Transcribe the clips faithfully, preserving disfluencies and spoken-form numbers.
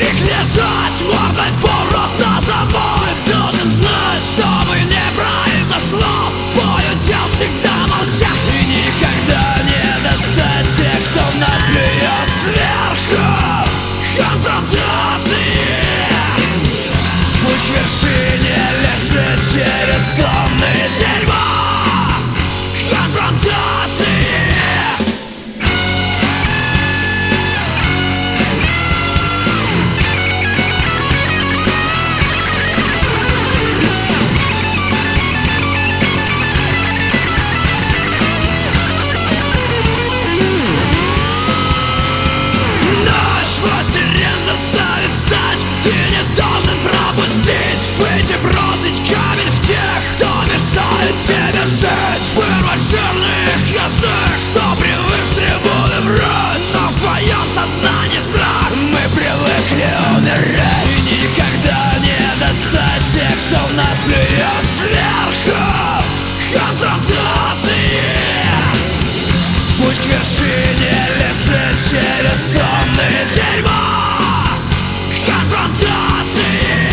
них лежать мордой в поворот на забой. Должен знать, чтобы не произошло. Твой удел всегда молчать и никогда не достать тех, кто в нас плюет сверху. Конфронтации. Путь к вершине лежит через тонны дерьма. Конфронтации. Выйти, бросить камень в тех, кто мешает тебе жить. Вырвать жирных язык, что привык с трибуны врать. Но в твоем сознании страх. Мы привыкли умирать. И никогда не достать тех, кто в нас плюет сверху. Конфронтации. Путь к вершине лежит через тонны дерьма. Конфронтации.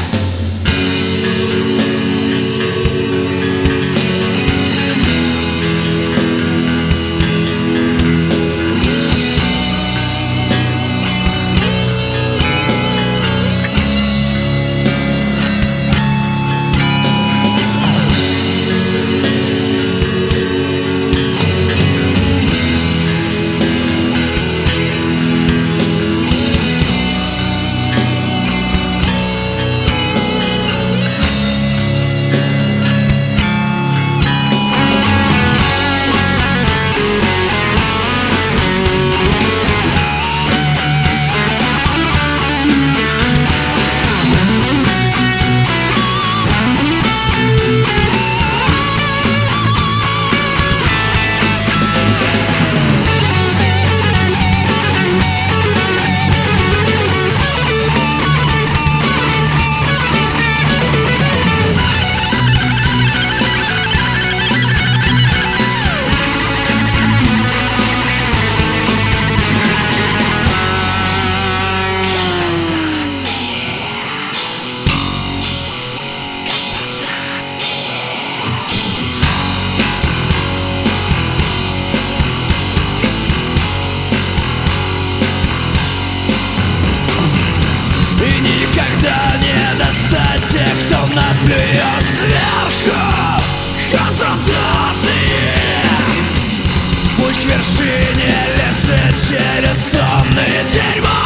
Плюет сверху. Конфронтации. Путь к вершине лежит через тонны дерьма.